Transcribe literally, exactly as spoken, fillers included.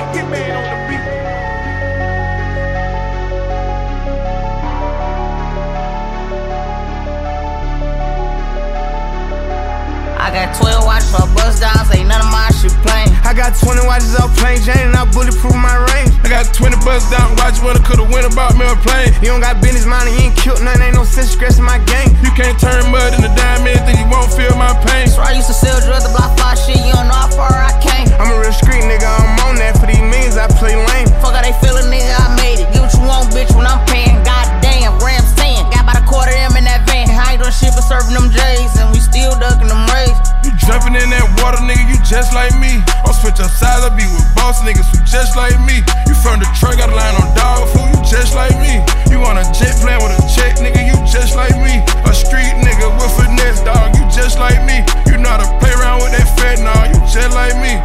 Hitman on the beat. I got twelve watches for bust downs, ain't none of my shit plain. I got twenty watches off plain Jane and I bulletproof my range. I got twenty bust down watches when I could've went about me a plane. You don't got business mind and you ain't killed nothing, ain't no sense stressing my game. You can't turn mud into diamond, think you won't feel my pain. So I used to sell drugs to block fly shit, you don't know how far I came. I'm a real street nigga, I'm on that. For these millions I play lame. Fuck how they feelin', nigga, I made it. Get what you want, bitch, when I'm paying. Goddamn, Ram saying. Got about a quarter M in that van. I ain't doing shit but serving them J's, and we still ducking them rays. You jumping in that water, nigga, you just like me. I'll switch up sides, I be with boss niggas who just like me. You from Detroit, got a line on dog food, you just like me. You on a jet plane with a check, nigga, you just like me. A street nigga with finesse, dog, you just like me. You know how to play around with that fat, nah, you just like me.